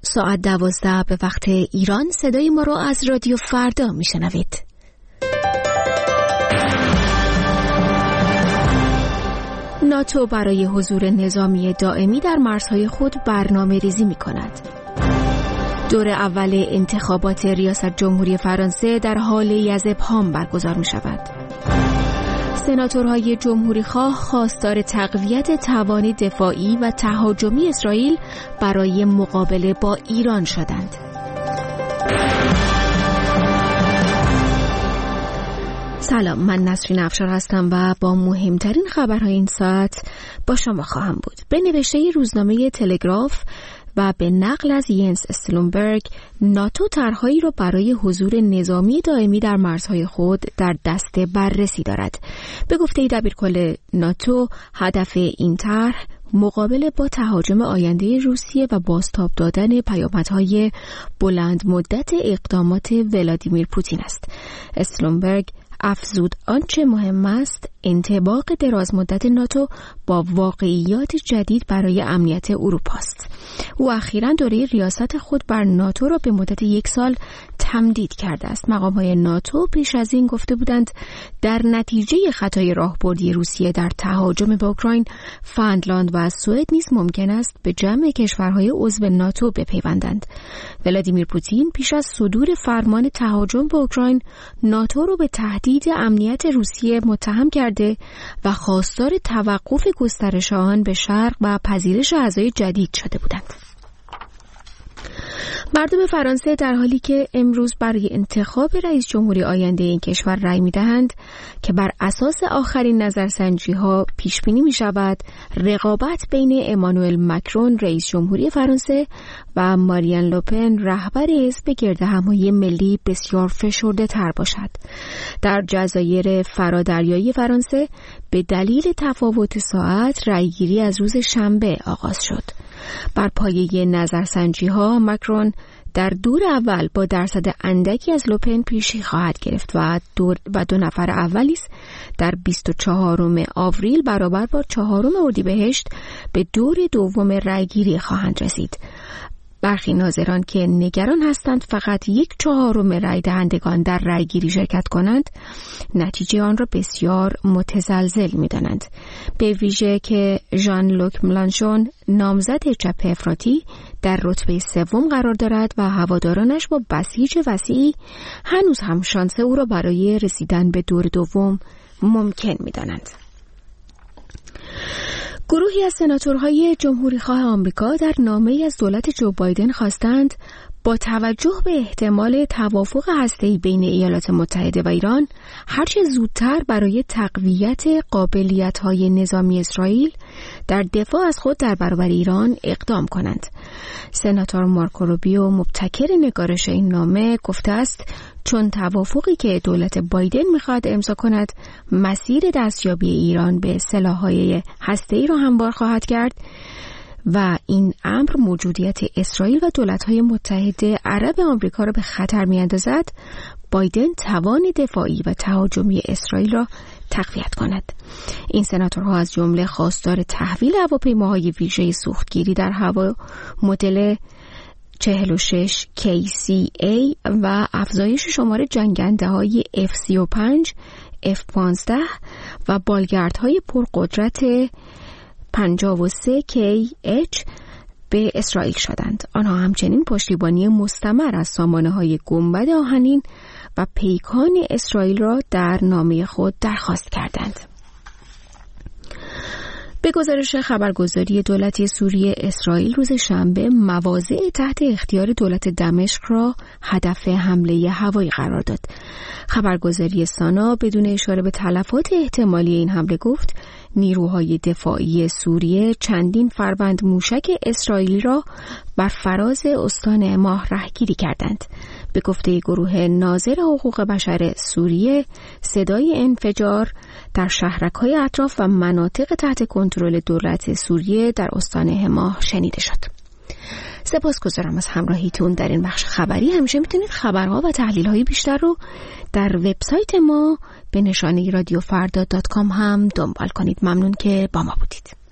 ساعت 12 به وقت ایران صدای ما را از رادیو فردا میشنوید. ناتو برای حضور نظامی دائمی در مرزهای خود برنامه ریزی می کند. دور اول انتخابات ریاست جمهوری فرانسه در حال از ابهام برگزار می شود. سناتورهای جمهوری خواه خواستار تقویت توان دفاعی و تهاجمی اسرائیل برای مقابله با ایران شدند. سلام، من نسرین افشار هستم و با مهمترین خبرهای این ساعت با شما خواهم بود. به نوشته روزنامه تلگراف و به نقل از ینس استلونبرگ، ناتو طرحهایی را برای حضور نظامی دائمی در مرزهای خود در دست بررسی دارد. به گفته دبیرکل ناتو، هدف این طرح مقابله با تهاجم آینده روسیه و بازتاب دادن پیامدهای بلند مدت اقدامات ولادیمیر پوتین است. استلونبرگ افزود آنچه مهم است انطباق دراز مدت ناتو با واقعیات جدید برای امنیت اروپا است. او اخیراً دوره ریاست خود بر ناتو را به مدت 1 سال تمدید کرده است. مقام‌های ناتو پیش از این گفته بودند در نتیجه خطای راهبردی روسیه در تهاجم به اوکراین، فنلاند و سوئد نیز ممکن است به جمع کشورهای عضو ناتو بپیوندند. ولادیمیر پوتین پیش از صدور فرمان تهاجم به اوکراین، ناتو را به تهدید امنیت روسیه متهم کرده و خواستار توقف گسترش آن به شرق و پذیرش اعضای جدید شده بودند. مردم فرانسه در حالی که امروز برای انتخاب رئیس جمهوری آینده این کشور رأی می‌دهند که بر اساس آخرین نظرسنجی‌ها پیش بینی می‌شود رقابت بین امانوئل مکرون رئیس جمهوری فرانسه و مارین لوپن رهبر حزب گردهمایی ملی بسیار فشرده‌تر باشد. در جزایر فرادریایی فرانسه به دلیل تفاوت ساعت رأیگیری از روز شنبه آغاز شد. بر پایه نظرسنجی‌ها مکرون در دور اول با درصد اندکی از لوپن پیشی خواهد گرفت و دو نفر اولی در 24 آوریل برابر با 4 اردیبهشت به دور دوم رأیگیری خواهند رسید. برخی ناظران که نگران هستند فقط 1/4 رأی دهندگان در رأیگیری شرکت کنند، نتیجه آن را بسیار متزلزل می‌دانند. به ویژه که ژان لوک ملانشون نامزد چپ افراطی در رتبه 3 قرار دارد و هوادارانش با بسیج وسیعی هنوز هم شانس او را برای رسیدن به دور دوم ممکن می‌دانند. گروهی از سناتورهای جمهوری‌خواه آمریکا در نامه‌ای از دولت جو بایدن خواستند با توجه به احتمال توافق هسته‌ای بین ایالات متحده و ایران هرچه زودتر برای تقویت قابلیت‌های نظامی اسرائیل در دفاع از خود در برابر ایران اقدام کنند. سناتور مارکو روبیو مبتکر نگارش این نامه گفته است چون توافقی که دولت بایدن می‌خواهد امضا کند مسیر دستیابی ایران به سلاح‌های هسته‌ای را هموار خواهد کرد و این امر موجودیت اسرائیل و دولت‌های متحده عرب آمریکا را به خطر می‌اندازد، بایدن توان دفاعی و تهاجمی اسرائیل را تقویت کند. این سناتورها از جمله خواستار تحویل هواپیماهای ویژه سوختگیری در هوا مدل 46 KCA و افزایش شمار جنگنده‌های F-35 F-15 و بالگردهای پرقدرت 53KH به اسرائیل شدند. آنها همچنین پشتیبانی مستمر از سامانه‌های گنبد آهنین و پیکان اسرائیل را در نامه خود درخواست کردند. به گزارش خبرگزاری دولت سوریه، اسرائیل روز شنبه مواضع تحت اختیار دولت دمشق را هدف حمله هوایی قرار داد. خبرگزاری سانا بدون اشاره به تلفات احتمالی این حمله گفت نیروهای دفاعی سوریه چندین فروند موشک اسرائیلی را بر فراز استان ماه رهگیری کردند. به گفته گروه ناظر حقوق بشر سوریه، صدای انفجار در شهرک‌های اطراف و مناطق تحت کنترل دولت سوریه در استان حماه شنیده شد. سپاسگزارم از همراهیتون در این بخش خبری. همیشه میتونید خبرها و تحلیل‌های بیشتر رو در وبسایت ما به نشانه رادیوفردا.com هم دنبال کنید. ممنون که با ما بودید.